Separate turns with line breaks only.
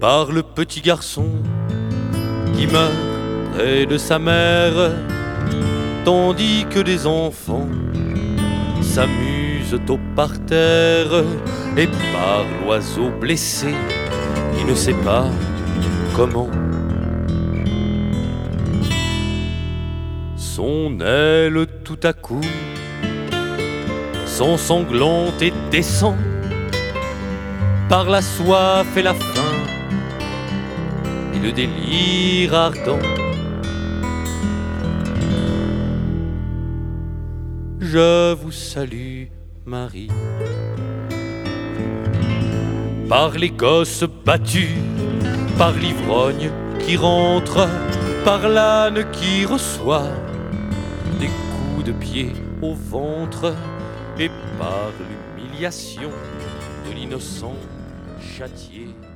par le petit garçon qui meurt près de sa mère, tandis que des enfants s'amusent au parterre, et par l'oiseau blessé qui ne sait pas comment son aile tout à coup s'ensanglante et descend par la soif et la faim et le délire ardent. Je vous salue, Marie. Par les gosses battus, par l'ivrogne qui rentre, par l'âne qui reçoit des coups de pied au ventre, et par l'humiliation de l'innocent châtié.